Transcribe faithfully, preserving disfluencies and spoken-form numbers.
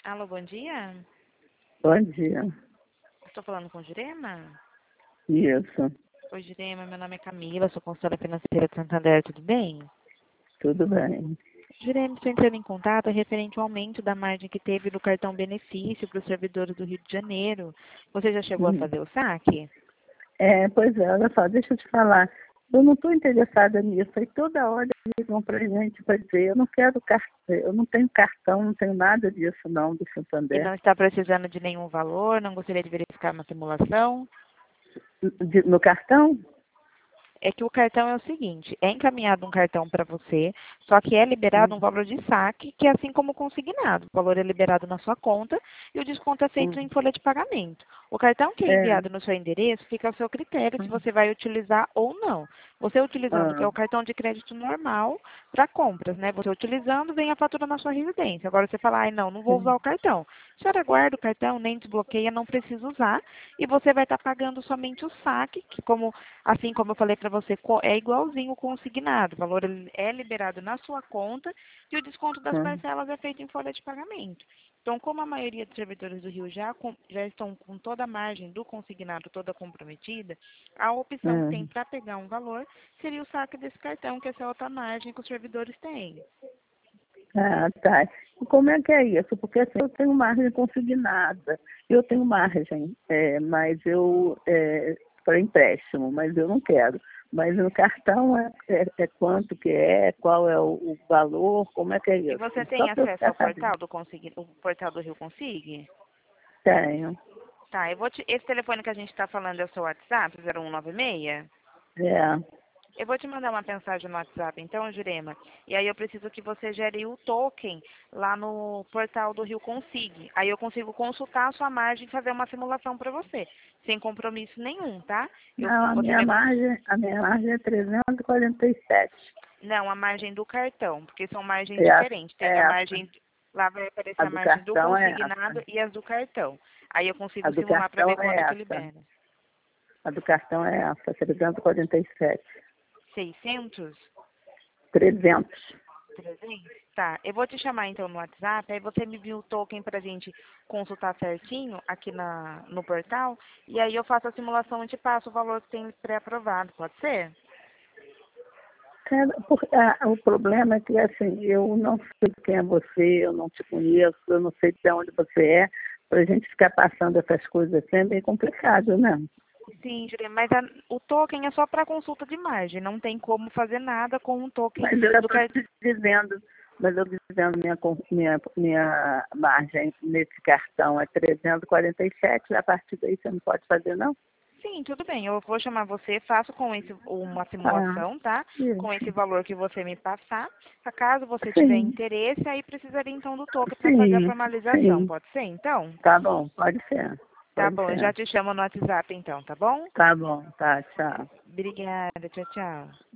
Alô, bom dia. Bom dia. Estou falando com Jurema? Isso, Oi, Jurema, meu nome é Camila, sou consultora financeira de Santander, tudo bem? tudo bem. Jurema, estou entrando em contato referente ao aumento da margem que teve do cartão benefício para os servidores do Rio de Janeiro. Você já chegou a Hum. fazer o saque? É, pois é, olha só, deixa eu te falar. Eu não estou interessada nisso. Aí toda hora ligam para a gente para dizer, eu não quero cartão, eu não tenho cartão, não tenho nada disso não, do E Santander. não está precisando de nenhum valor, não gostaria de verificar uma simulação? De- no cartão? É que o cartão é o seguinte, é encaminhado um cartão para você, só que é liberado Hum, um valor de saque, que é assim como consignado. O valor é liberado na sua conta e o desconto é feito hum, em folha de pagamento. O cartão que é é, enviado no seu endereço fica ao seu critério se hum, você vai utilizar ou não. Você utilizando, que é ah, o cartão de crédito normal para compras, né? Você utilizando, vem a fatura na sua residência. Agora você fala, ai não, não vou usar sim, o cartão. A senhora guarda o cartão, nem desbloqueia, não precisa usar. E você vai estar pagando somente o saque, que como, assim como eu falei para você, co- é igualzinho o consignado. O valor ele é liberado na sua conta e o desconto das hum, parcelas é feito em folha de pagamento. Então, como a maioria dos servidores do Rio já, com- já estão com toda a margem do consignado toda comprometida, a opção que tem hum. para pegar um valor seria o saque desse cartão, que é essa outra margem que os servidores têm. Ah, tá. E como é que é isso? Porque assim, eu tenho margem consignada, eu tenho margem, é, mas eu, é, para empréstimo, mas eu não quero. Mas no cartão é, é, é quanto que é, qual é o, o valor, como é que é E isso? você Só tem para eu acesso ficar ao sabendo. portal do, Consig, o portal do Rio Consig? Tenho. Tá, eu vou te, esse telefone que a gente está falando é o seu WhatsApp, zero um nove seis? É. Eu vou te mandar uma mensagem no WhatsApp, então, Jurema. E aí eu preciso que você gere o token lá no portal do Rio Consig. Aí eu consigo consultar a sua margem e fazer uma simulação para você, sem compromisso nenhum, tá? Eu, Não, a você minha vai, margem, a minha margem é trezentos e quarenta e sete. não, a margem do cartão, porque são margens É essa, diferentes. é Tem a essa. margem, lá vai aparecer A a do margem do cartão é essa. consignado e as do cartão. Aí eu A consigo do simular para ver cartão é quanto que essa. libera. A do cartão é essa, trezentos e quarenta e sete. seiscentos? trezentos. trezentos? Tá, eu vou te chamar então no WhatsApp, aí você me envia o token pra gente consultar certinho aqui na, no portal, e aí eu faço a simulação e te passo o valor que tem pré-aprovado, pode ser? Cara, por- ah, o problema é que, assim, eu não sei quem é você, eu não te conheço, eu não sei de onde você é. Para a gente ficar passando essas coisas assim é bem complicado, né? Sim, Juliana, mas a- o token é só para consulta de margem, não tem como fazer nada com o token Mas eu já do estou cartão. te dizendo, mas eu estou dizendo minha, con- minha, minha margem nesse cartão é trezentos e quarenta e sete, a partir daí você não pode fazer, não? Sim, tudo bem, eu vou chamar você, faço com esse uma Ah, simulação, tá? Com esse isso. valor que você me passar. Caso você tiver Sim, interesse, aí precisaria então do token para fazer a sim, formalização, sim. pode ser então? Tá bom, pode ser, Tá pode bom, eu já ser. te chamo no WhatsApp então, tá bom? Tá bom, tá, tchau. Obrigada, tchau, tchau.